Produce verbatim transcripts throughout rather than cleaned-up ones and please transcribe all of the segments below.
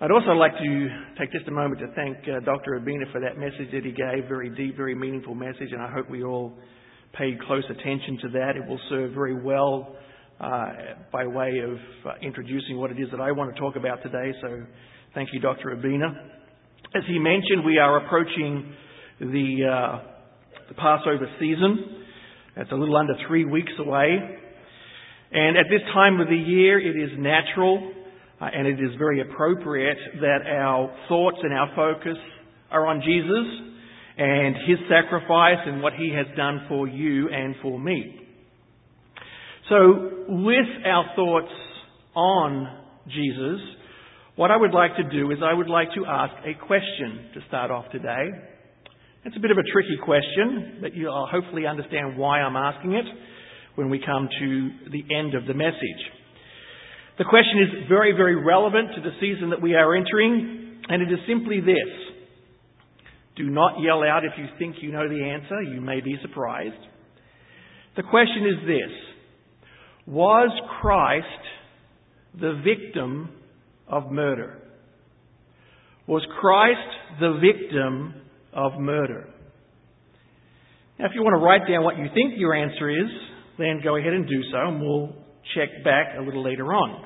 I'd also like to take just a moment to thank uh, Doctor Urbina for that message that he gave, very deep, very meaningful message, and I hope we all paid close attention to that. It will serve very well uh, by way of uh, introducing what it is that I want to talk about today, so thank you, Doctor Urbina. As he mentioned, we are approaching the, uh, the Passover season. It's a little under three weeks away, and at this time of the year it is natural Uh, and it is very appropriate that our thoughts and our focus are on Jesus and His sacrifice and what He has done for you and for me. So with our thoughts on Jesus, what I would like to do is I would like to ask a question to start off today. It's a bit of a tricky question, but you'll hopefully understand why I'm asking it when we come to the end of the message. The question is very, very relevant to the season that we are entering, and it is simply this. Do not yell out if you think you know the answer. You may be surprised. The question is this. Was Christ the victim of murder? Was Christ the victim of murder? Now, if you want to write down what you think your answer is, then go ahead and do so, and we'll check back a little later on.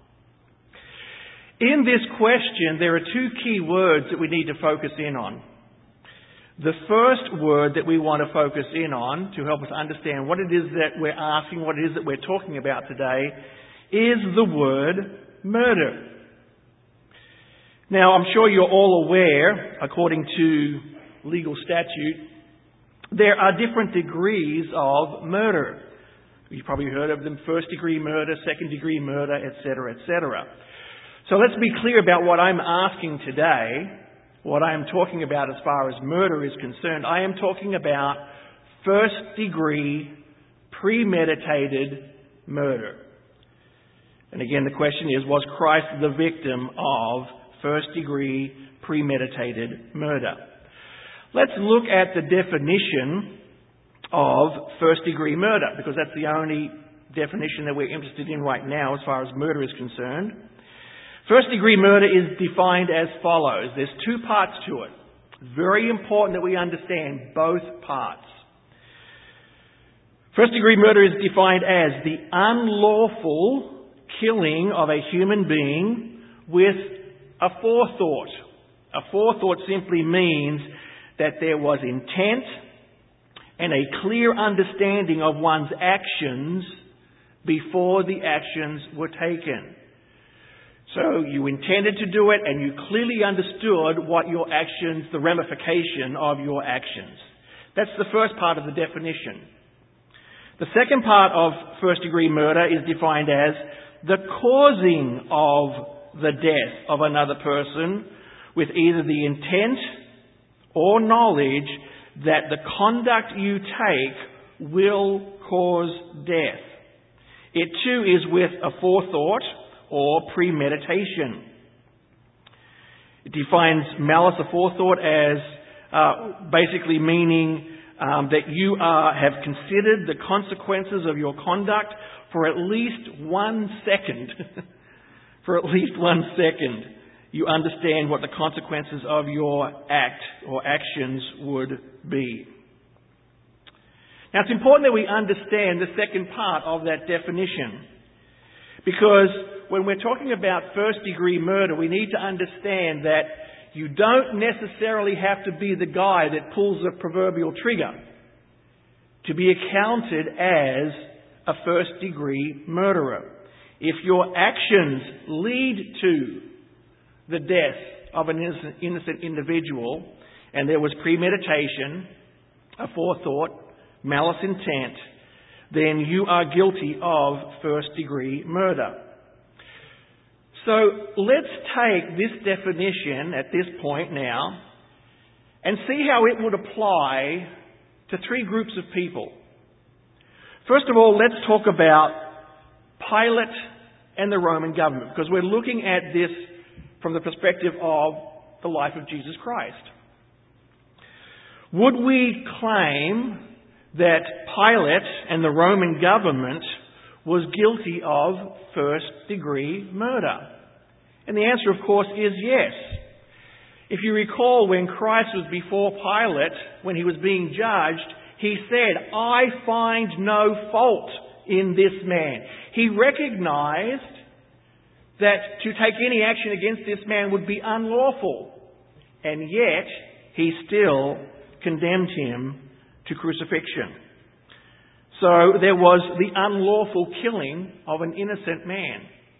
In this question, there are two key words that we need to focus in on. The first word that we want to focus in on to help us understand what it is that we're asking, what it is that we're talking about today, is the word murder. Now, I'm sure you're all aware, according to legal statute, there are different degrees of murder. You've probably heard of them: first degree murder, second degree murder, et cetera, et cetera. So let's be clear about what I'm asking today, what I'm talking about as far as murder is concerned. I am talking about first degree premeditated murder. And again, the question is, was Christ the victim of first degree premeditated murder? Let's look at the definition of first degree murder, because that's the only definition that we're interested in right now as far as murder is concerned. First degree murder is defined as follows. There's two parts to it. It's very important that we understand both parts. First degree murder is defined as the unlawful killing of a human being with a forethought. A forethought simply means that there was intent and a clear understanding of one's actions before the actions were taken. So you intended to do it and you clearly understood what your actions, the ramification of your actions. That's the first part of the definition. The second part of first degree murder is defined as the causing of the death of another person with either the intent or knowledge that the conduct you take will cause death. It too is with a forethought or premeditation. It defines malice aforethought as uh, basically meaning um, that you are, have considered the consequences of your conduct for at least one second. For at least one second, you understand what the consequences of your act or actions would be. Now, it's important that we understand the second part of that definition, because when we're talking about first degree murder, we need to understand that you don't necessarily have to be the guy that pulls the proverbial trigger to be accounted as a first degree murderer. If your actions lead to the death of an innocent, innocent individual, and there was premeditation, a forethought, malice intent, then you are guilty of first degree murder. So let's take this definition at this point now and see how it would apply to three groups of people. First of all, let's talk about Pilate and the Roman government, because we're looking at this from the perspective of the life of Jesus Christ. Would we claim that Pilate and the Roman government was guilty of first degree murder? And the answer, of course, is yes. If you recall, when Christ was before Pilate, when he was being judged, he said, "I find no fault in this man." He recognized that to take any action against this man would be unlawful. And yet, he still condemned him to crucifixion. So there was the unlawful killing of an innocent man.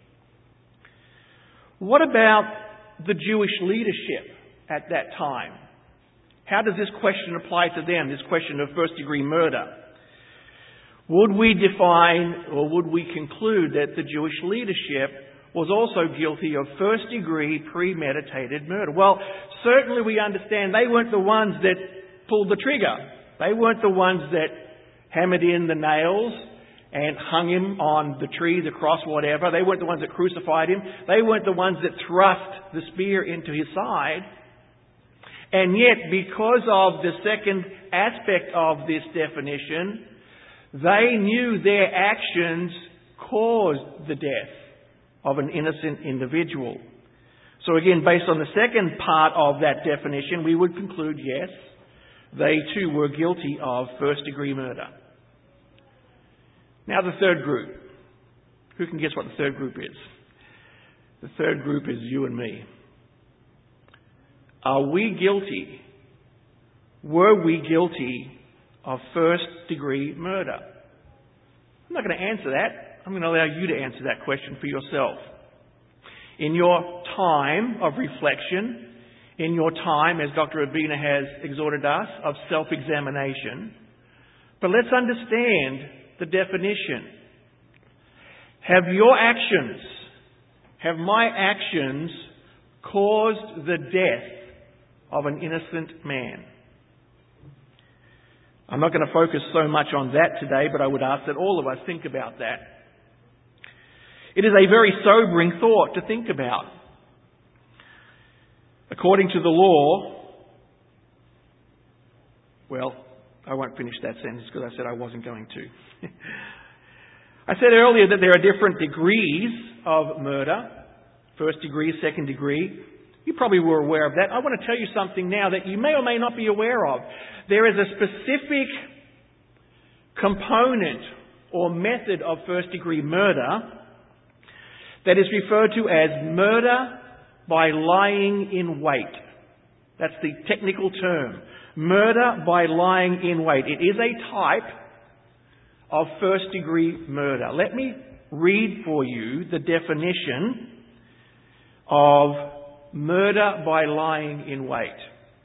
What about the Jewish leadership at that time? How does this question apply to them, this question of first-degree murder? Would we define, or would we conclude that the Jewish leadership was also guilty of first-degree premeditated murder? Well, certainly we understand they weren't the ones that pulled the trigger. They weren't the ones that hammered in the nails and hung him on the tree, the cross, whatever. They weren't the ones that crucified him. They weren't the ones that thrust the spear into his side. And yet, because of the second aspect of this definition, they knew their actions caused the death of an innocent individual. So again, based on the second part of that definition, we would conclude, yes, they too were guilty of first-degree murder. Now the third group. Who can guess what the third group is? The third group is you and me. Are we guilty? Were we guilty of first-degree murder? I'm not going to answer that. I'm going to allow you to answer that question for yourself. In your time of reflection, in your time, as Doctor Urbina has exhorted us, of self-examination. But let's understand the definition. Have your actions, have my actions caused the death of an innocent man? I'm not going to focus so much on that today, but I would ask that all of us think about that. It is a very sobering thought to think about. According to the law, well, I won't finish that sentence because I said I wasn't going to. I said earlier that there are different degrees of murder. First degree, second degree. You probably were aware of that. I want to tell you something now that you may or may not be aware of. There is a specific component or method of first degree murder that is referred to as murder by lying in wait. That's the technical term. Murder by lying in wait. It is a type of first degree murder. Let me read for you the definition of murder by lying in wait.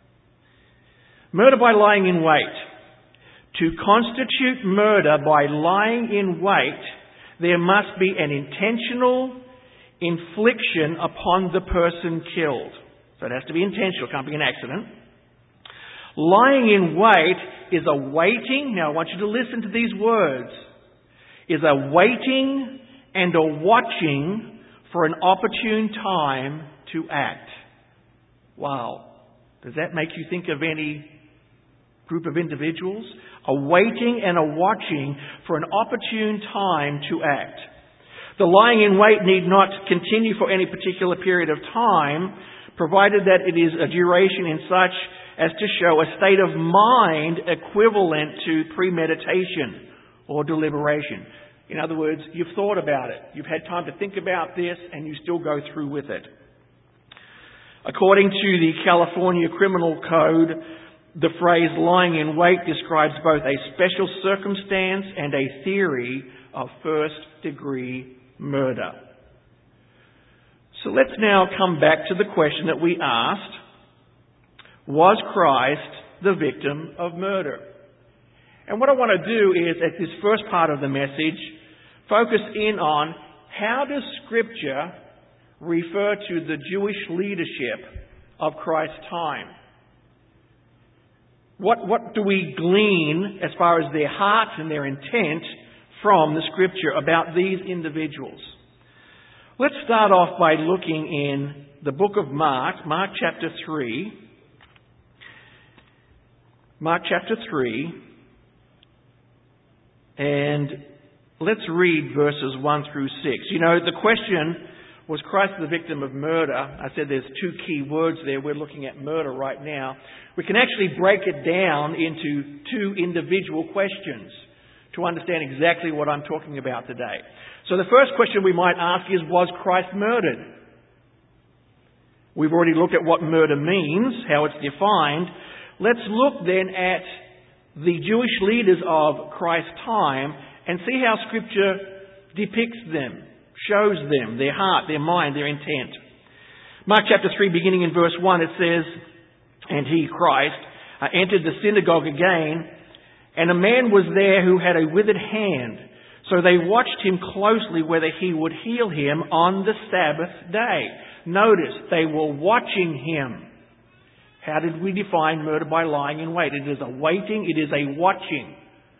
Murder by lying in wait. To constitute murder by lying in wait, there must be an intentional infliction upon the person killed. So it has to be intentional, it can't be an accident. Lying in wait is a waiting, now I want you to listen to these words, is a waiting and a watching for an opportune time to act. Wow. Does that make you think of any group of individuals? A waiting and a watching for an opportune time to act. The lying in wait need not continue for any particular period of time, provided that it is a duration in such as to show a state of mind equivalent to premeditation or deliberation. In other words, you've thought about it. You've had time to think about this and you still go through with it. According to the California Criminal Code, the phrase lying in wait describes both a special circumstance and a theory of first-degree murder. So let's now come back to the question that we asked. Was Christ the victim of murder? And what I want to do is, at this first part of the message, focus in on how does Scripture refer to the Jewish leadership of Christ's time? What, what do we glean as far as their hearts and their intent from the Scripture about these individuals? Let's start off by looking in the book of Mark, Mark chapter three. Mark chapter three. And let's read verses one through six. You know, the question, Was Christ the victim of murder? I said there's two key words there. We're looking at murder right now. We can actually break it down into two individual questions to understand exactly what I'm talking about today. So the first question we might ask is, was Christ murdered? We've already looked at what murder means, how it's defined. Let's look then at the Jewish leaders of Christ's time and see how Scripture depicts them, shows them, their heart, their mind, their intent. Mark chapter three, beginning in verse one, it says, "And he, Christ, uh, entered the synagogue again, and a man was there who had a withered hand. So they watched him closely whether he would heal him on the Sabbath day." Notice, they were watching him. How did we define murder? By lying in wait. It is a waiting, it is a watching.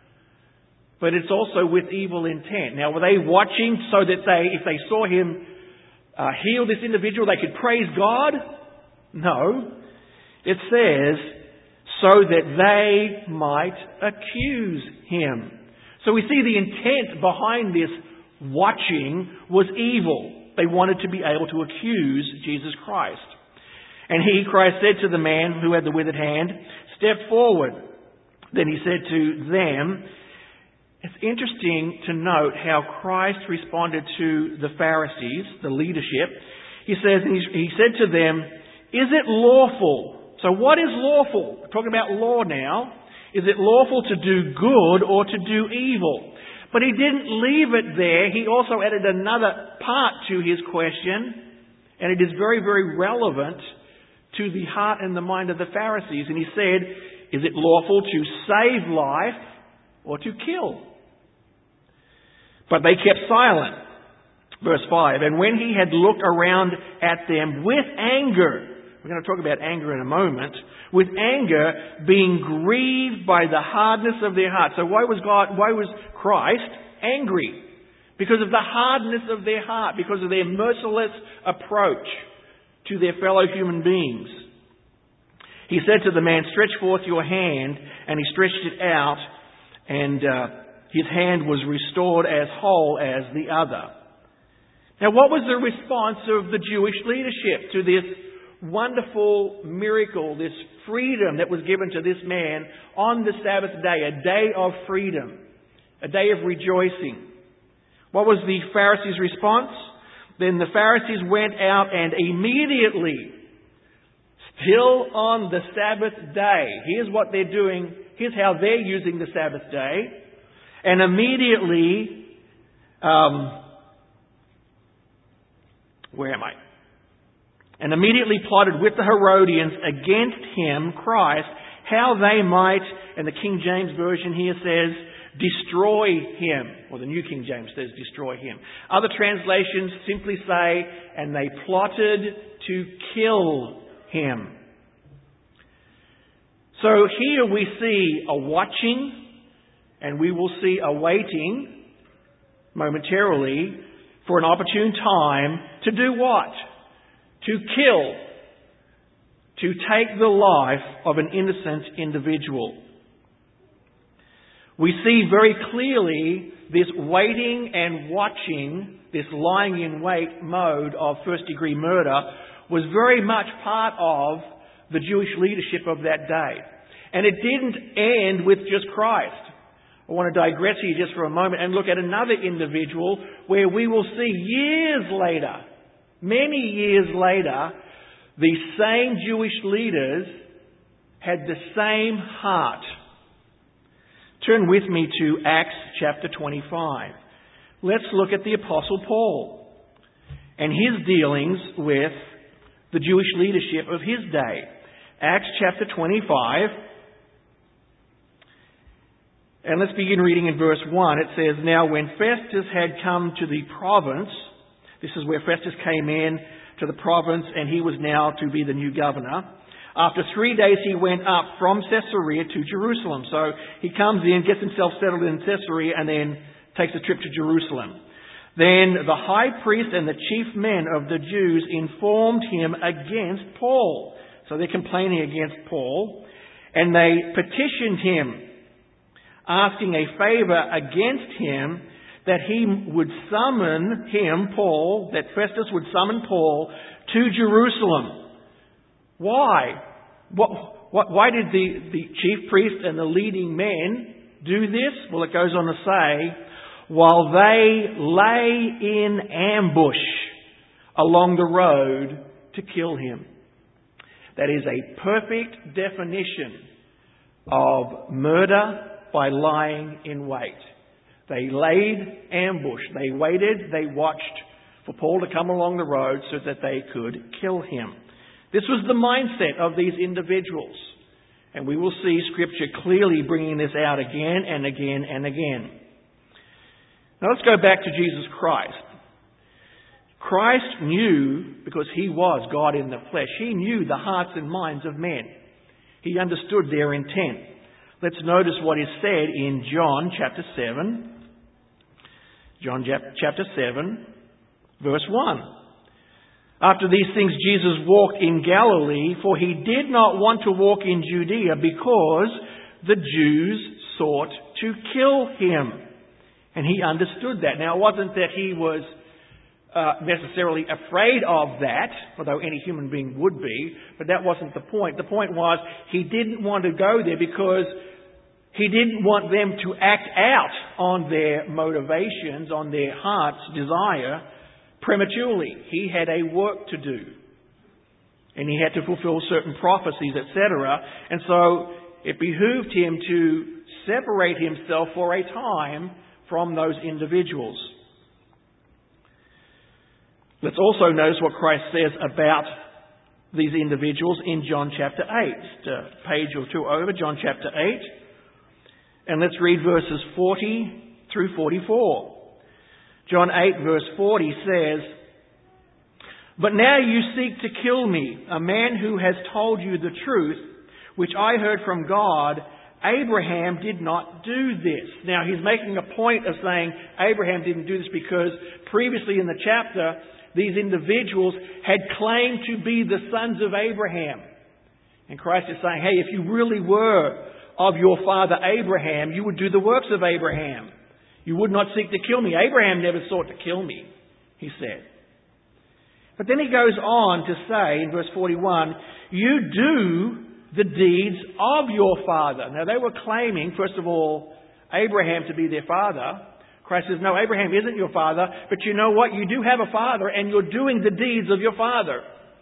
But it's also with evil intent. Now, were they watching so that they, if they saw him uh, heal this individual, they could praise God? No. It says, so that they might accuse him. So we see the intent behind this watching was evil. They wanted to be able to accuse Jesus Christ. And he, Christ, said to the man who had the withered hand, "Step forward." Then he said to them, it's interesting to note how Christ responded to the Pharisees, the leadership. He says, he said to them, "Is it lawful?" So what is lawful? We're talking about law now. Is it lawful to do good or to do evil? But he didn't leave it there. He also added another part to his question, and it is very, very relevant to the heart and the mind of the Pharisees. And he said, is it lawful to save life or to kill? But they kept silent. Verse five, "And when he had looked around at them with anger," we're going to talk about anger in a moment, "with anger, being grieved by the hardness of their heart." So why was God, why was Christ angry? Because of the hardness of their heart, because of their merciless approach to their fellow human beings. He said to the man, "Stretch forth your hand," and he stretched it out, and uh, his hand was restored as whole as the other. Now, what was the response of the Jewish leadership to this wonderful miracle, this freedom that was given to this man on the Sabbath day, a day of freedom, a day of rejoicing? What was the Pharisees' response? Then the Pharisees went out and immediately, still on the Sabbath day, here's what they're doing, here's how they're using the Sabbath day, and immediately, um, where am I? And immediately plotted with the Herodians against him, Christ, how they might, and the King James Version here says, destroy him. Or the New King James says destroy him. Other translations simply say, and they plotted to kill him. So here we see a watching, and we will see a waiting momentarily for an opportune time to do what? To kill. To take the life of an innocent individual. We see very clearly this waiting and watching, this lying in wait mode of first degree murder was very much part of the Jewish leadership of that day. And it didn't end with just Christ. I want to digress here just for a moment and look at another individual where we will see years later, many years later, the same Jewish leaders had the same heart. Turn with me to Acts chapter twenty-five. Let's look at the Apostle Paul and his dealings with the Jewish leadership of his day. Acts chapter twenty-five. And let's begin reading in verse one. It says, "Now when Festus had come to the province," this is where Festus came in to the province and he was now to be the new governor. "After three days he went up from Caesarea to Jerusalem." So he comes in, gets himself settled in Caesarea and then takes a trip to Jerusalem. "Then the high priest and the chief men of the Jews informed him against Paul." So they're complaining against Paul. "And they petitioned him, asking a favour against him, that he would summon him, Paul, that Festus would summon Paul to Jerusalem. Why? What, what, why did the, the chief priest and the leading men do this? Well, it goes on to say, while they lay in ambush along the road to kill him. That is a perfect definition of murder by lying in wait. They laid ambush. They waited. They watched for Paul to come along the road so that they could kill him. This was the mindset of these individuals. And we will see Scripture clearly bringing this out again and again and again. Now let's go back to Jesus Christ. Christ knew, because he was God in the flesh, he knew the hearts and minds of men. He understood their intent. Let's notice what is said in John chapter seven. John chapter seven, verse one. After these things Jesus walked in Galilee, for he did not want to walk in Judea because the Jews sought to kill him. And he understood that. Now, it wasn't that he was uh, necessarily afraid of that, although any human being would be, but that wasn't the point. The point was he didn't want to go there because he didn't want them to act out on their motivations, on their heart's desire, prematurely. He had a work to do. And he had to fulfill certain prophecies, et cetera. And so it behooved him to separate himself for a time from those individuals. Let's also notice what Christ says about these individuals in John chapter eight. Just a page or two over, John chapter eight. And let's read verses forty through forty-four. John eight verse forty says, "But now you seek to kill me, a man who has told you the truth, which I heard from God. Abraham did not do this." Now he's making a point of saying Abraham didn't do this because previously in the chapter, these individuals had claimed to be the sons of Abraham. And Christ is saying, hey, if you really were of your father Abraham, you would do the works of Abraham. You would not seek to kill me. Abraham never sought to kill me, he said. But then he goes on to say in verse forty-one, you do the deeds of your father. Now they were claiming, first of all, Abraham to be their father. Christ says, no, Abraham isn't your father, but you know what? You do have a father and you're doing the deeds of your father.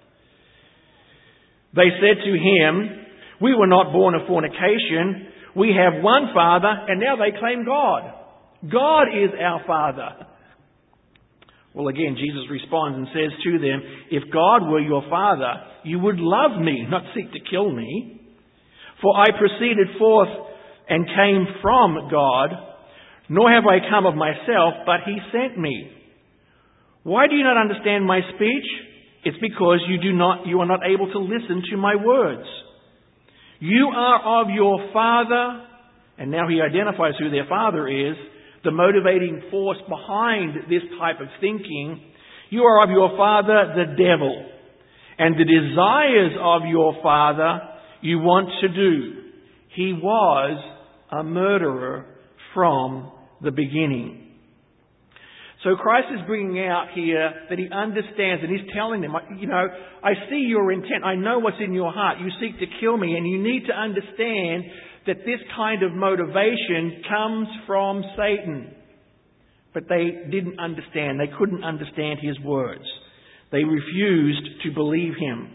They said to him, we were not born of fornication. We have one father, and now they claim God. God is our father. Well, again, Jesus responds and says to them, if God were your father, you would love me, not seek to kill me. For I proceeded forth and came from God, nor have I come of myself, but he sent me. Why do you not understand my speech? It's because you do not, you are not able to listen to my words. You are of your father, and now he identifies who their father is, the motivating force behind this type of thinking. You are of your father, the devil, and the desires of your father you want to do. He was a murderer from the beginning. So Christ is bringing out here that he understands, and he's telling them, you know, I see your intent. I know what's in your heart. You seek to kill me, and you need to understand that this kind of motivation comes from Satan. But they didn't understand. They couldn't understand his words. They refused to believe him.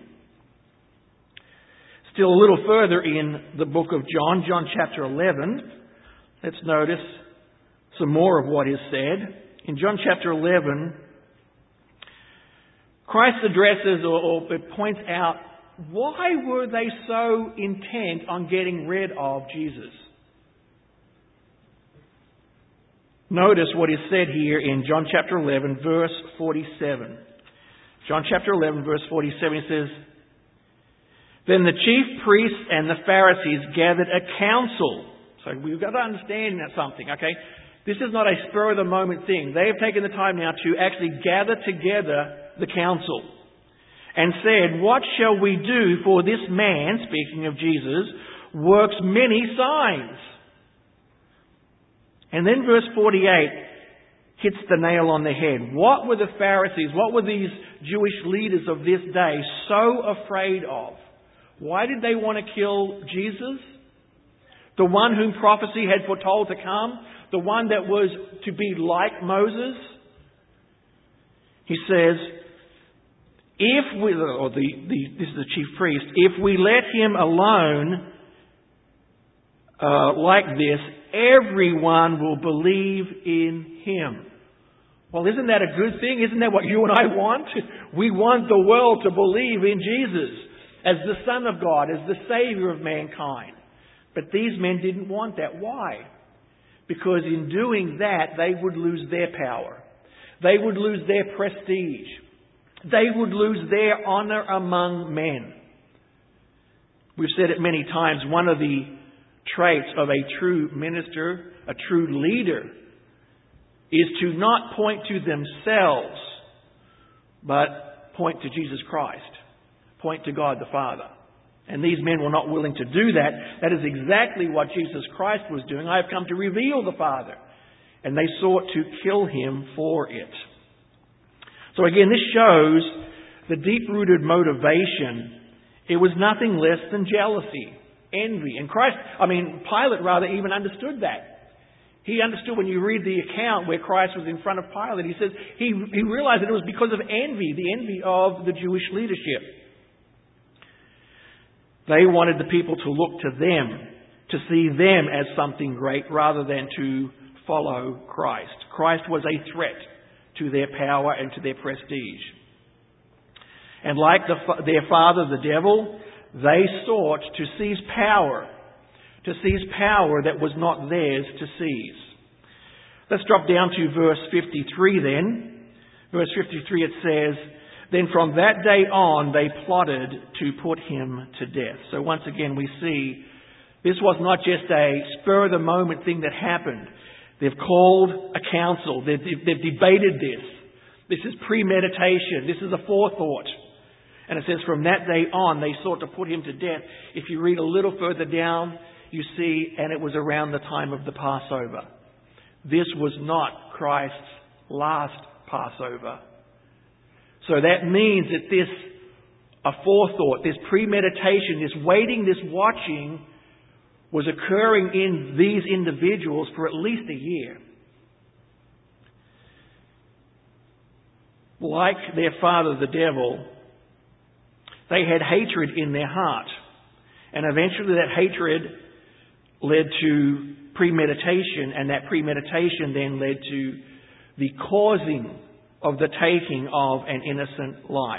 Still a little further in the book of John, John chapter eleven, let's notice some more of what is said. In John chapter eleven, Christ addresses or, or points out, why were they so intent on getting rid of Jesus? Notice what is said here in John chapter eleven, verse forty-seven. John chapter eleven, verse forty-seven, it says, then the chief priests and the Pharisees gathered a council. So we've got to understand that something, okay? This is not a spur-of-the-moment thing. They have taken the time now to actually gather together the council and said, what shall we do, for this man, speaking of Jesus, works many signs. And then verse forty-eight, hits the nail on the head. What were the Pharisees, what were these Jewish leaders of this day so afraid of? Why did they want to kill Jesus? The one whom prophecy had foretold to come? The one that was to be like Moses? He says, if we, or the, the this is the chief priest, if we let him alone uh, like this, everyone will believe in him. Well, isn't that a good thing? Isn't that what you and I want? We want the world to believe in Jesus as the Son of God, as the Saviour of mankind. But these men didn't want that. Why? Because in doing that, they would lose their power. They would lose their prestige. They would lose their honour among men. We've said it many times, one of the traits of a true minister, a true leader, is to not point to themselves, but point to Jesus Christ. Point to God the Father. And these men were not willing to do that. That is exactly what Jesus Christ was doing. I have come to reveal the Father. And they sought to kill him for it. So again, this shows the deep-rooted motivation. It was nothing less than jealousy, envy. And Christ, I mean, Pilate rather even understood that. He understood when you read the account where Christ was in front of Pilate, he says he, he realized that it was because of envy, the envy of the Jewish leadership. They wanted the people to look to them, to see them as something great rather than to follow Christ. Christ was a threat to their power and to their prestige. And like the, their father, the devil, they sought to seize power, to seize power that was not theirs to seize. Let's drop down to verse fifty-three then. Verse fifty-three, it says, then from that day on they plotted to put him to death. So once again we see this was not just a spur-of-the-moment thing that happened. They've called a council. They've, they've debated this. This is premeditation. This is a forethought. And it says from that day on they sought to put him to death. If you read a little further down, you see, and it was around the time of the Passover. This was not Christ's last Passover. So that means that this a forethought, this premeditation, this waiting, this watching was occurring in these individuals for at least a year. Like their father, the devil, they had hatred in their heart. And eventually that hatred led to premeditation, and that premeditation then led to the causing of the taking of an innocent life.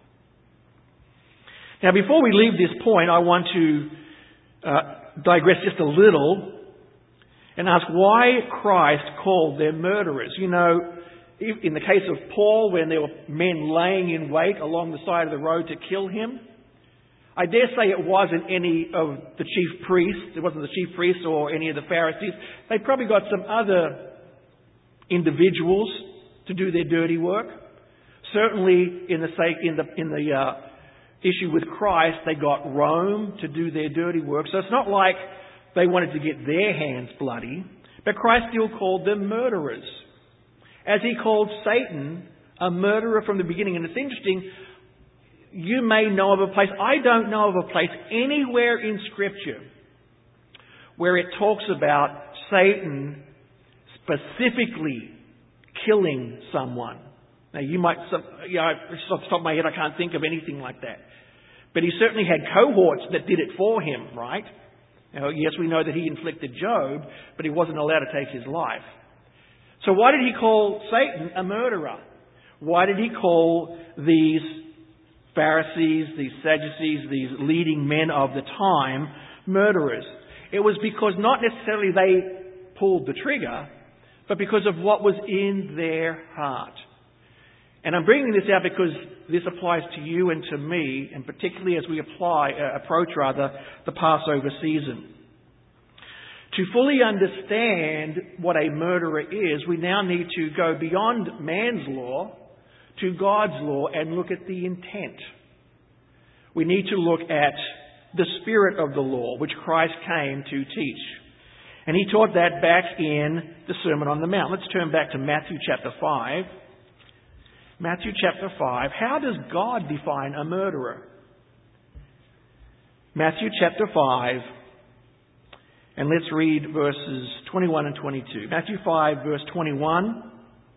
Now, before we leave this point, I want to uh, digress just a little and ask why Christ called them murderers. You know, in the case of Paul, when there were men laying in wait along the side of the road to kill him, I dare say it wasn't any of the chief priests. It wasn't the chief priests or any of the Pharisees. They probably got some other individuals to do their dirty work. Certainly, in the sake in the in the uh, issue with Christ, they got Rome to do their dirty work. So it's not like they wanted to get their hands bloody. But Christ still called them murderers, as he called Satan a murderer from the beginning. And it's interesting. You may know of a place, I don't know of a place anywhere in Scripture where it talks about Satan specifically killing someone. Now you might, you know, off the top of my head I can't think of anything like that. But he certainly had cohorts that did it for him, right? Now, yes, we know that he inflicted Job, but he wasn't allowed to take his life. So why did he call Satan a murderer? Why did he call these Pharisees, these Sadducees, these leading men of the time, murderers? It was because not necessarily they pulled the trigger, but because of what was in their heart. And I'm bringing this out because this applies to you and to me, and particularly as we apply, uh, approach rather, the Passover season. To fully understand what a murderer is, we now need to go beyond man's law to God's law and look at the intent. We need to look at the spirit of the law, which Christ came to teach. And he taught that back in the Sermon on the Mount. Let's turn back to Matthew chapter five. Matthew chapter five. How does God define a murderer? Matthew chapter five. And let's read verses twenty-one and twenty-two. Matthew five, verse twenty-one.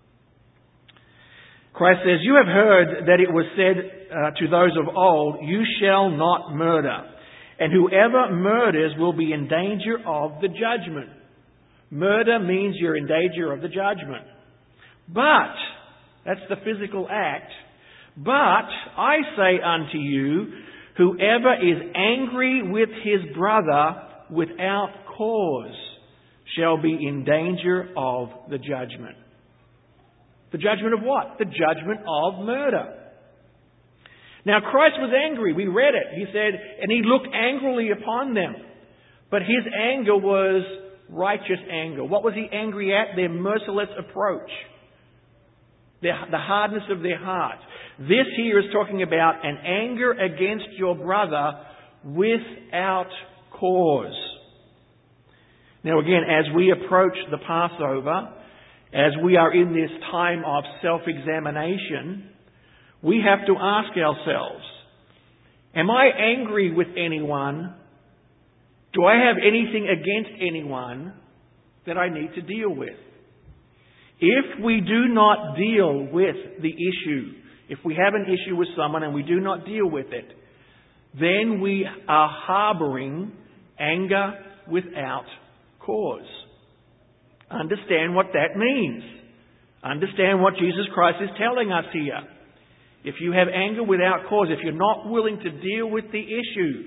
Christ says, "You have heard that it was said uh, to those of old, 'You shall not murder.' And whoever murders will be in danger of the judgment." Murder means you're in danger of the judgment. But, that's the physical act. "But I say unto you, whoever is angry with his brother without cause shall be in danger of the judgment." The judgment of what? The judgment of murder. Now Christ was angry. We read it. He said, and he looked angrily upon them. But his anger was righteous anger. What was he angry at? Their merciless approach. Their, the hardness of their heart. This here is talking about an anger against your brother without cause. Now again, as we approach the Passover, as we are in this time of self-examination, we have to ask ourselves, am I angry with anyone? Do I have anything against anyone that I need to deal with? If we do not deal with the issue, if we have an issue with someone and we do not deal with it, then we are harboring anger without cause. Understand what that means. Understand what Jesus Christ is telling us here. If you have anger without cause, if you're not willing to deal with the issue,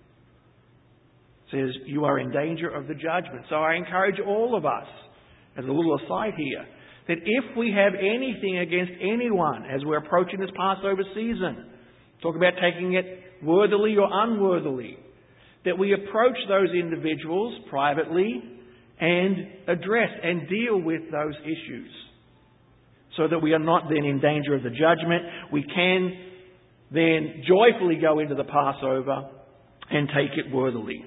it says you are in danger of the judgment. So I encourage all of us, as a little aside here, that if we have anything against anyone as we're approaching this Passover season, talk about taking it worthily or unworthily, that we approach those individuals privately and address and deal with those issues so that we are not then in danger of the judgment. We can then joyfully go into the Passover and take it worthily.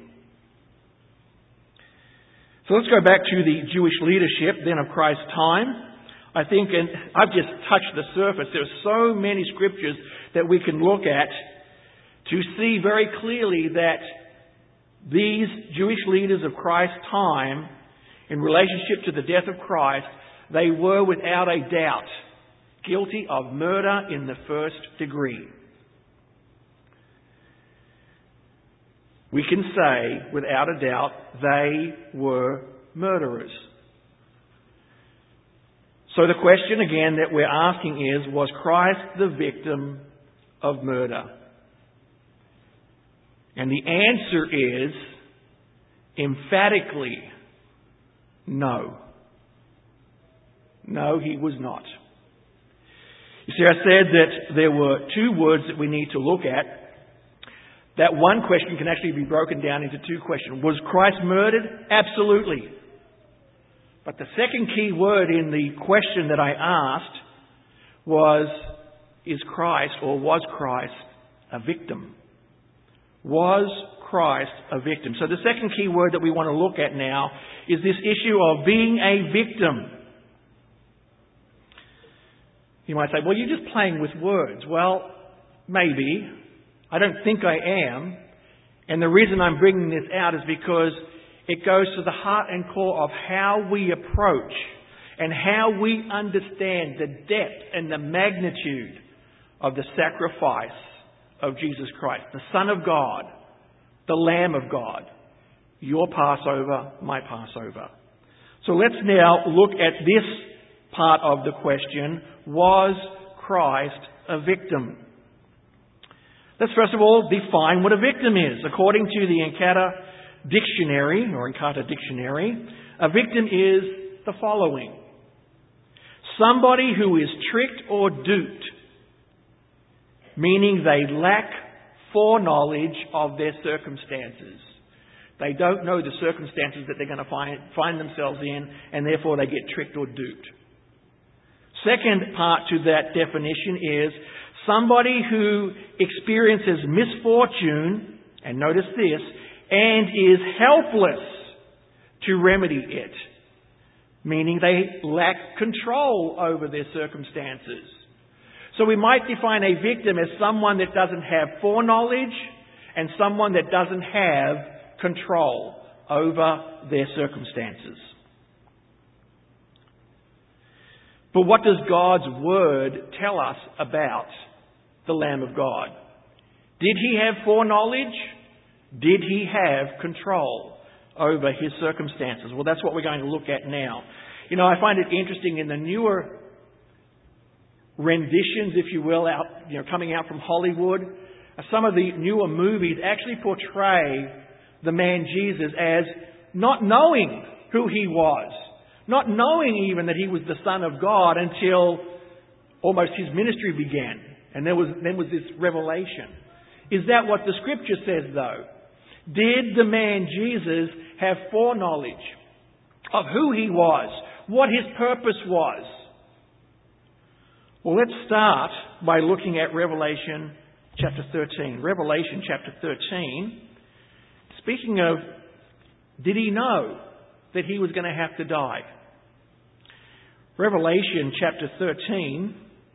So let's go back to the Jewish leadership then of Christ's time. I think, and I've just touched the surface, there are so many scriptures that we can look at to see very clearly that these Jewish leaders of Christ's time, in relationship to the death of Christ, they were without a doubt guilty of murder in the first degree. We can say, without a doubt, they were murderers. So the question again that we're asking is, was Christ the victim of murder? And the answer is emphatically no. No, he was not. You see, I said that there were two words that we need to look at. That one question can actually be broken down into two questions. Was Christ murdered? Absolutely. But the second key word in the question that I asked was, is Christ or was Christ a victim? Was Christ a victim? So the second key word that we want to look at now is this issue of being a victim. You might say, well, you're just playing with words. Well, maybe. I don't think I am. And the reason I'm bringing this out is because it goes to the heart and core of how we approach and how we understand the depth and the magnitude of the sacrifice of Jesus Christ, the Son of God, the Lamb of God, your Passover, my Passover. So let's now look at this part of the question, was Christ a victim? Let's first of all define what a victim is. According to the Encarta Dictionary, or Encarta Dictionary, a victim is the following. Somebody who is tricked or duped, meaning they lack foreknowledge of their circumstances. They don't know the circumstances that they're going to find, find themselves in, and therefore they get tricked or duped. Second part to that definition is somebody who experiences misfortune, and notice this, and is helpless to remedy it, meaning they lack control over their circumstances. So we might define a victim as someone that doesn't have foreknowledge and someone that doesn't have control over their circumstances. But what does God's Word tell us about the Lamb of God? Did he have foreknowledge? Did he have control over his circumstances? Well, that's what we're going to look at now. You know, I find it interesting in the newer renditions, if you will, out, you know, coming out from Hollywood, some of the newer movies actually portray the man Jesus as not knowing who he was, not knowing even that he was the Son of God until almost his ministry began. And there was, then was this revelation. Is that what the Scripture says, though? Did the man Jesus have foreknowledge of who he was, what his purpose was? Well, let's start by looking at Revelation chapter thirteen. Revelation chapter thirteen, speaking of, did he know that he was going to have to die? Revelation chapter thirteen,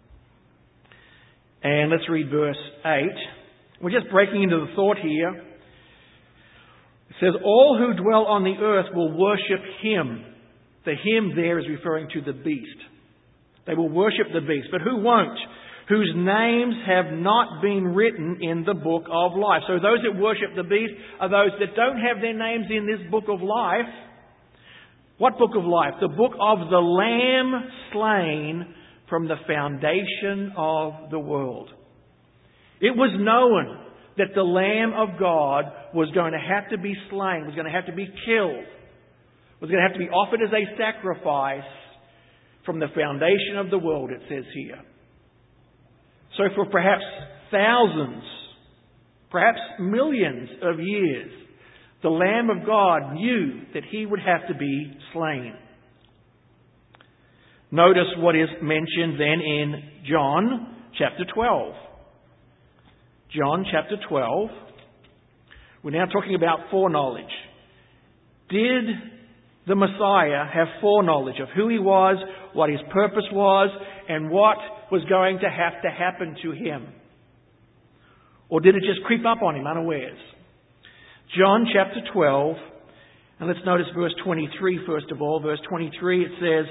and let's read verse eight. We're just breaking into the thought here. It says, all who dwell on the earth will worship him. The him there is referring to the beast. They will worship the beast. But who won't? Whose names have not been written in the book of life. So those that worship the beast are those that don't have their names in this book of life. What book of life? The book of the Lamb slain from the foundation of the world. It was known that the Lamb of God was going to have to be slain, was going to have to be killed, was going to have to be offered as a sacrifice from the foundation of the world, it says here. So for perhaps thousands, perhaps millions of years, the Lamb of God knew that he would have to be slain. Notice what is mentioned then in John chapter twelve. John chapter twelve. We're now talking about foreknowledge. Did the Messiah have foreknowledge of who he was, what his purpose was, and what was going to have to happen to him? Or did it just creep up on him unawares? John chapter twelve, and let's notice verse twenty-three first of all. Verse twenty-three, it says,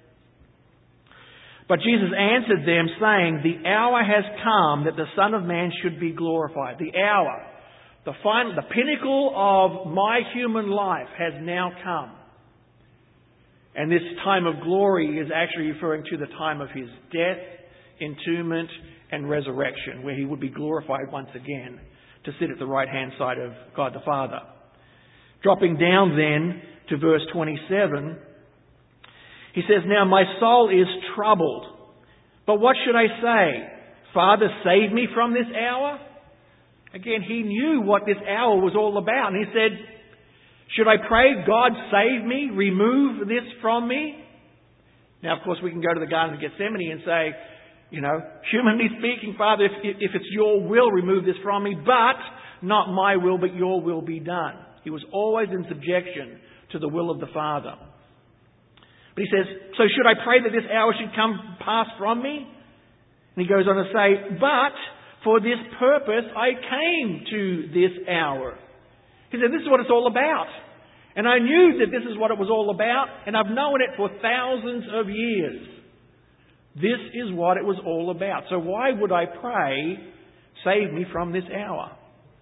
but Jesus answered them, saying, the hour has come that the Son of Man should be glorified. The hour, the final, the pinnacle of my human life has now come. And this time of glory is actually referring to the time of his death, entombment, and resurrection, where he would be glorified once again to sit at the right-hand side of God the Father. Dropping down then to verse twenty-seven, he says, now my soul is troubled, but what should I say? Father, save me from this hour? Again, he knew what this hour was all about. And he said, should I pray, God save me, remove this from me? Now, of course, we can go to the Garden of Gethsemane and say, you know, humanly speaking, Father, if, if it's your will, remove this from me, but not my will, but your will be done. He was always in subjection to the will of the Father. But he says, so should I pray that this hour should come pass from me? And he goes on to say, but for this purpose I came to this hour. He said, this is what it's all about. And I knew that this is what it was all about, and I've known it for thousands of years. This is what it was all about. So why would I pray, save me from this hour?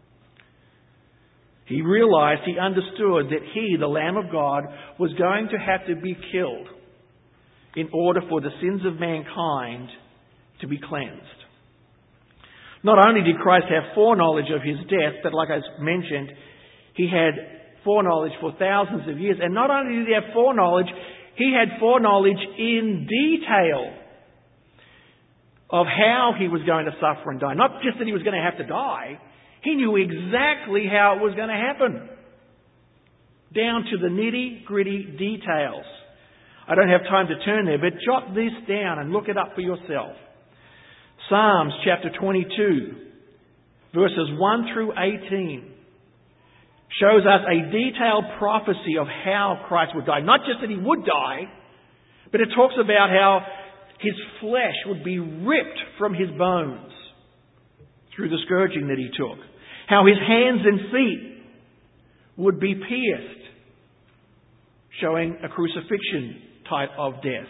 He realized, he understood that he, the Lamb of God, was going to have to be killed in order for the sins of mankind to be cleansed. Not only did Christ have foreknowledge of his death, but like I mentioned, he had foreknowledge for thousands of years. And not only did he have foreknowledge, he had foreknowledge in detail of how he was going to suffer and die. Not just that he was going to have to die. He knew exactly how it was going to happen. Down to the nitty-gritty details. I don't have time to turn there, but jot this down and look it up for yourself. Psalms chapter twenty-two, verses one through eighteen, shows us a detailed prophecy of how Christ would die. Not just that he would die, but it talks about how his flesh would be ripped from his bones through the scourging that he took. How his hands and feet would be pierced, showing a crucifixion type of death.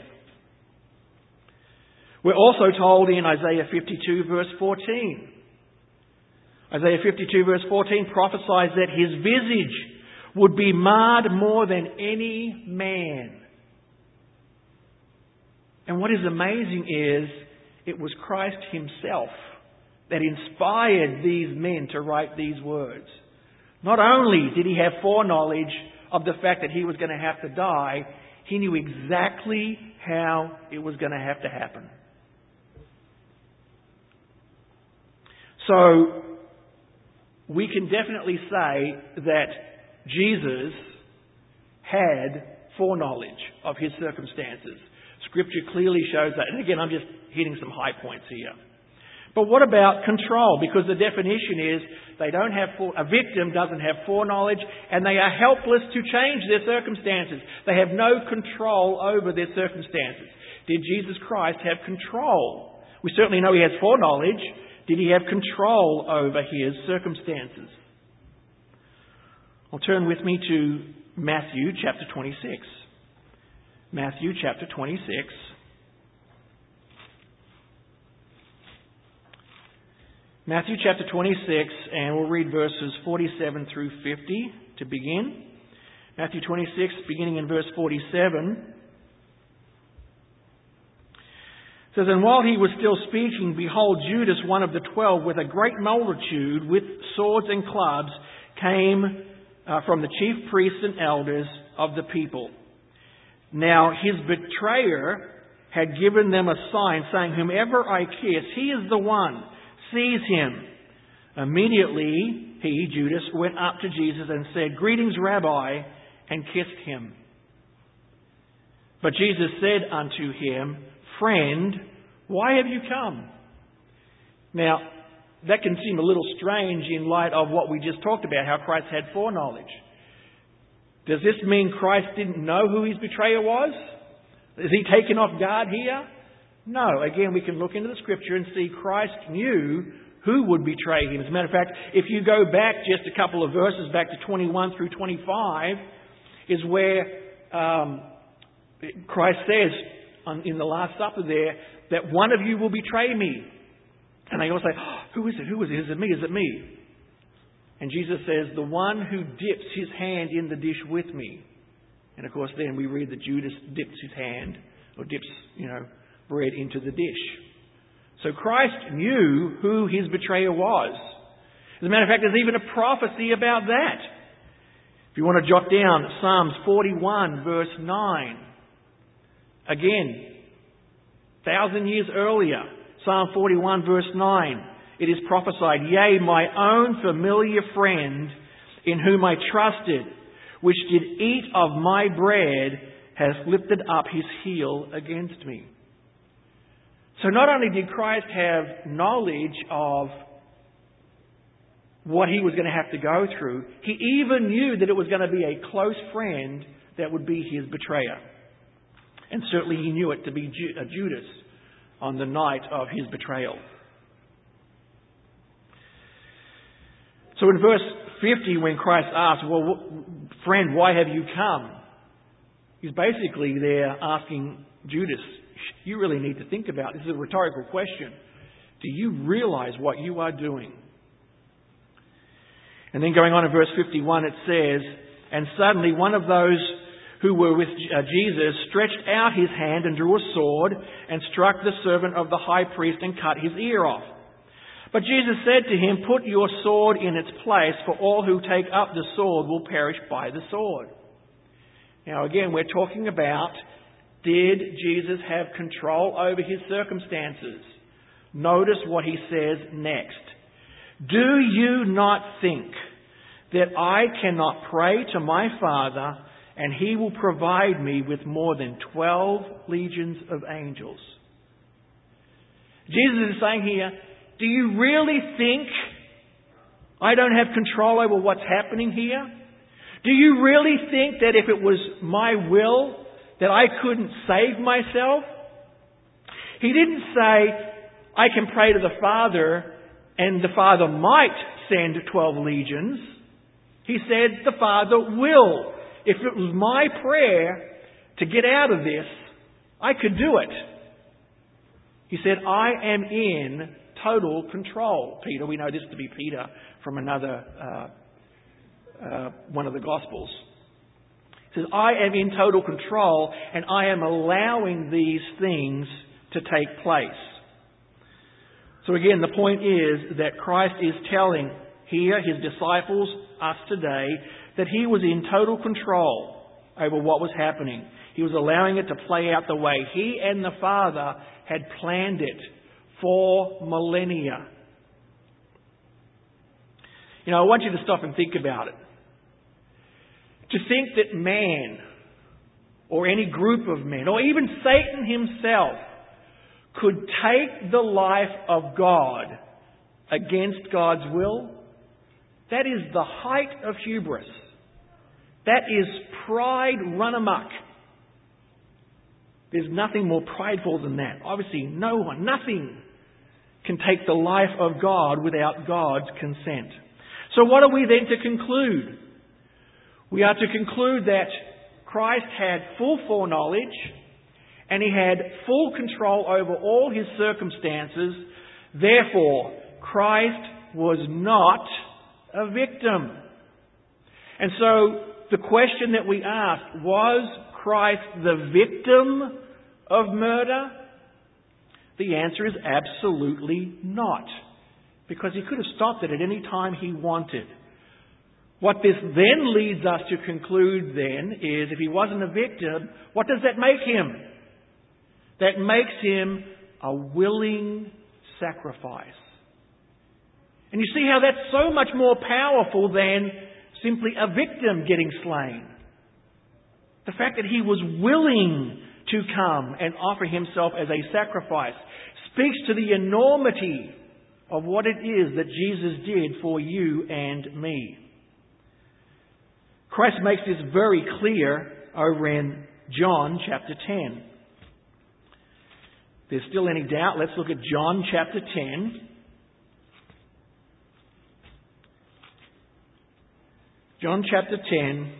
We're also told in Isaiah fifty-two verse fourteen. Isaiah fifty-two verse fourteen prophesies that his visage would be marred more than any man. And what is amazing is it was Christ himself that inspired these men to write these words. Not only did he have foreknowledge of the fact that he was going to have to die, he knew exactly how it was going to have to happen. So, we can definitely say that Jesus had foreknowledge of his circumstances. Scripture clearly shows that. And again, I'm just hitting some high points here. But what about control? Because the definition is they don't have fore- a victim doesn't have foreknowledge, and they are helpless to change their circumstances. They have no control over their circumstances. Did Jesus Christ have control? We certainly know he has foreknowledge. Did he have control over his circumstances? Well, turn with me to Matthew chapter twenty-six. Matthew chapter twenty-six. Matthew chapter twenty-six, and we'll read verses forty-seven through fifty to begin. Matthew twenty-six, beginning in verse forty-seven. It says, "And while he was still speaking, behold, Judas, one of the twelve, with a great multitude, with swords and clubs, came uh, from the chief priests and elders of the people. Now his betrayer had given them a sign, saying, 'Whomever I kiss, he is the one. Seize him.' Immediately he, Judas, went up to Jesus and said, 'Greetings, Rabbi,' and kissed him. But Jesus said unto him, 'Friend, why have you come?'" Now, that can seem a little strange in light of what we just talked about, how Christ had foreknowledge. Does this mean Christ didn't know who his betrayer was? Is he taken off guard here? No. Again, we can look into the Scripture and see Christ knew who would betray him. As a matter of fact, if you go back just a couple of verses, back to twenty-one through twenty-five, is where um, Christ says on, in the Last Supper there, that one of you will betray me. And they all say, oh, who is it? Who is it? Is it me? Is it me? And Jesus says, the one who dips his hand in the dish with me. And of course then we read that Judas dips his hand, or dips, you know, bread into the dish. So Christ knew who his betrayer was. As a matter of fact, there's even a prophecy about that. If you want to jot down Psalms forty-one verse nine. Again, thousand years earlier, Psalm forty-one verse nine, it is prophesied, "Yea, my own familiar friend, in whom I trusted, which did eat of my bread, hath lifted up his heel against me." So not only did Christ have knowledge of what he was going to have to go through, he even knew that it was going to be a close friend that would be his betrayer. And certainly he knew it to be Judas on the night of his betrayal. So in verse fifty, when Christ asks, well, friend, why have you come? He's basically there asking Judas, you really need to think about, this is a rhetorical question. Do you realize what you are doing? And then going on in verse fifty-one, it says, "And suddenly one of those who were with Jesus stretched out his hand and drew a sword and struck the servant of the high priest and cut his ear off. But Jesus said to him, 'Put your sword in its place, for all who take up the sword will perish by the sword.'" Now again, we're talking about, did Jesus have control over his circumstances? Notice what he says next. "Do you not think that I cannot pray to my Father, and he will provide me with more than twelve legions of angels?" Jesus is saying here, do you really think I don't have control over what's happening here? Do you really think that if it was my will that I couldn't save myself? He didn't say, I can pray to the Father and the Father might send twelve legions. He said, the Father will. If it was my prayer to get out of this, I could do it. He said, I am in total control. Peter, we know this to be Peter from another, uh, uh, one of the Gospels. He says, I am in total control and I am allowing these things to take place. So again, the point is that Christ is telling here his disciples, us today, that he was in total control over what was happening. He was allowing it to play out the way he and the Father had planned it for millennia. You know, I want you to stop and think about it. To think that man, or any group of men, or even Satan himself, could take the life of God against God's will, that is the height of hubris. That is pride run amok. There's nothing more prideful than that. Obviously, no one, nothing can take the life of God without God's consent. So what are we then to conclude? We are to conclude that Christ had full foreknowledge and he had full control over all his circumstances. Therefore, Christ was not a victim. And so the question that we ask, was Christ the victim of murder? The answer is absolutely not. Because he could have stopped it at any time he wanted. What this then leads us to conclude then is, if he wasn't a victim, what does that make him? That makes him a willing sacrifice. And you see how that's so much more powerful than simply a victim getting slain. The fact that he was willing to come and offer himself as a sacrifice speaks to the enormity of what it is that Jesus did for you and me. Christ makes this very clear over in John chapter ten. If there's still any doubt, let's look at John chapter ten. John chapter ten,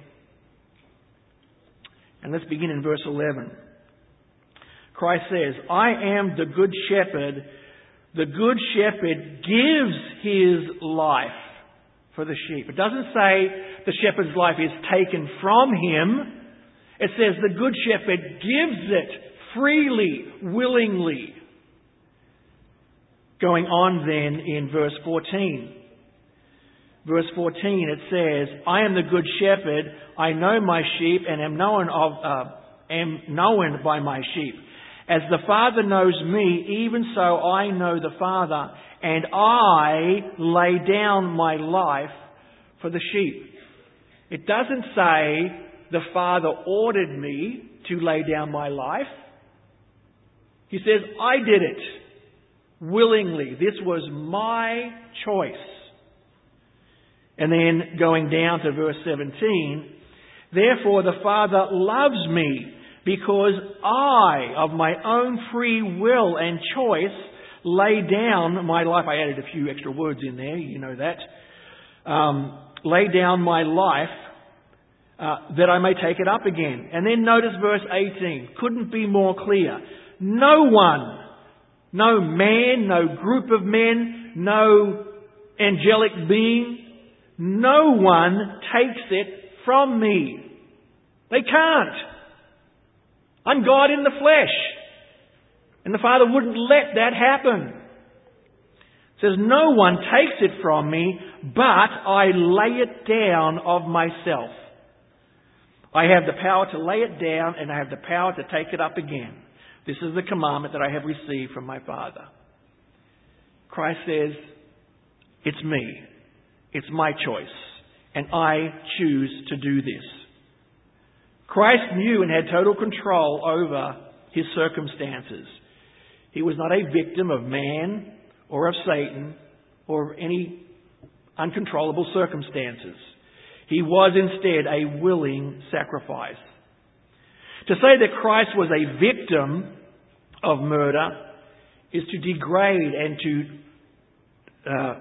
and let's begin in verse eleven. Christ says, I am the good shepherd. The good shepherd gives his life for the sheep. It doesn't say the shepherd's life is taken from him. It says the good shepherd gives it freely, willingly. Going on then in verse fourteen. Verse fourteen, it says, I am the good shepherd. I know my sheep and am known of uh, am known by my sheep. As the Father knows me, even so I know the Father, and I lay down my life for the sheep. It doesn't say the Father ordered me to lay down my life. He says, I did it willingly. This was my choice. And then going down to verse seventeen, therefore the Father loves me, because I, of my own free will and choice, lay down my life. I added a few extra words in there, you know that. Um, lay down my life uh, that I may take it up again. And then notice verse eighteen. Couldn't be more clear. No one, no man, no group of men, no angelic being, no one takes it from me. They can't. I'm God in the flesh. And the Father wouldn't let that happen. It says, no one takes it from me, but I lay it down of myself. I have the power to lay it down and I have the power to take it up again. This is the commandment that I have received from my Father. Christ says, it's me. It's my choice. And I choose to do this. Christ knew and had total control over his circumstances. He was not a victim of man or of Satan or of any uncontrollable circumstances. He was instead a willing sacrifice. To say that Christ was a victim of murder is to degrade and to, uh,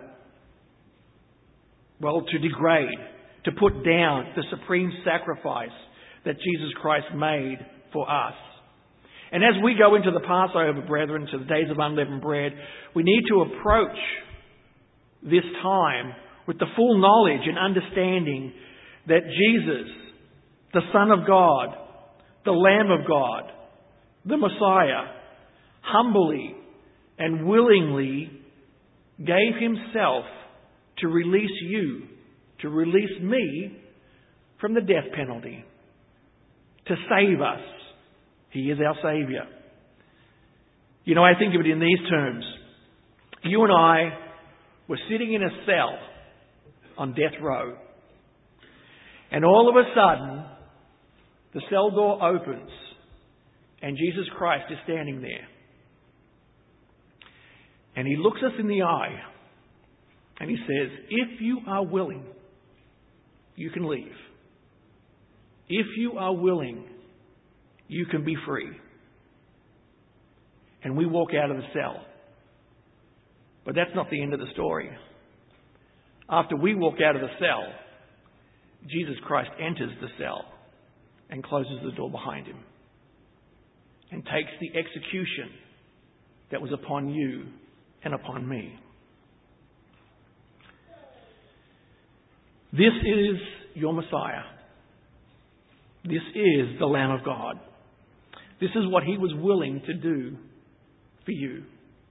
well, to degrade, to put down the supreme sacrifice that Jesus Christ made for us. And as we go into the Passover, brethren, to the days of unleavened bread, we need to approach this time with the full knowledge and understanding that Jesus, the Son of God, the Lamb of God, the Messiah, humbly and willingly gave himself to release you, to release me from the death penalty, to save us. He is our Saviour. You know, I think of it in these terms. You and I were sitting in a cell on death row, and all of a sudden, the cell door opens, and Jesus Christ is standing there. And he looks us in the eye, and he says, if you are willing, you can leave. If you are willing, you can be free. And we walk out of the cell. But that's not the end of the story. After we walk out of the cell, Jesus Christ enters the cell and closes the door behind him and takes the execution that was upon you and upon me. This is your Messiah. This is the Lamb of God. This is what he was willing to do for you.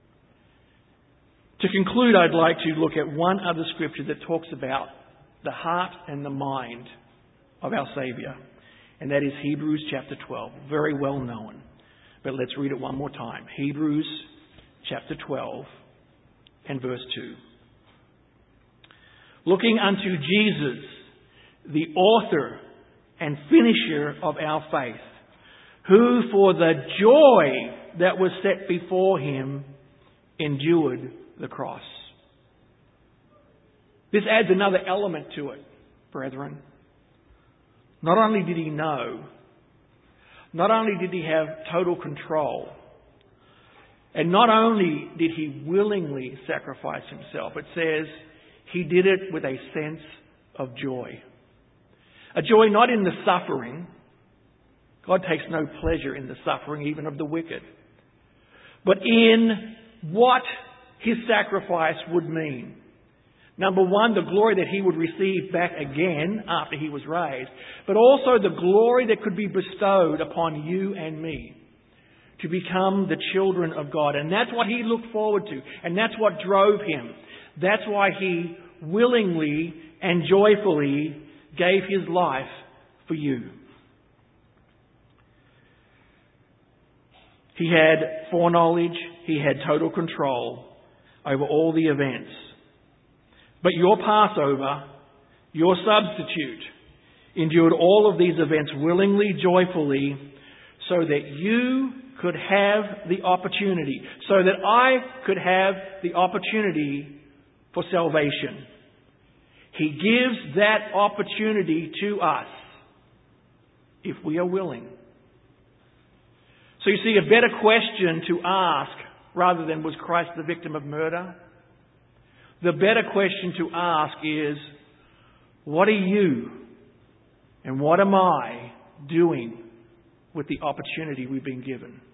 To conclude, I'd like to look at one other scripture that talks about the heart and the mind of our Saviour. And that is Hebrews chapter twelve. Very well known. But let's read it one more time. Hebrews chapter twelve and verse two. Looking unto Jesus, the author and finisher of our faith, who for the joy that was set before him endured the cross. This adds another element to it, brethren. Not only did he know, not only did he have total control, and not only did he willingly sacrifice himself, it says he did it with a sense of joy. A joy not in the suffering. God takes no pleasure in the suffering, even of the wicked. But in what his sacrifice would mean. Number one, the glory that he would receive back again after he was raised. But also the glory that could be bestowed upon you and me. To become the children of God. And that's what he looked forward to. And that's what drove him. That's why he willingly and joyfully gave his life for you. He had foreknowledge. He had total control over all the events. But your Passover, your substitute, endured all of these events willingly, joyfully, so that you could have the opportunity, so that I could have the opportunity for salvation. He gives that opportunity to us if we are willing. So you see, a better question to ask, rather than was Christ the victim of murder? The better question to ask is, what are you and what am I doing with the opportunity we've been given?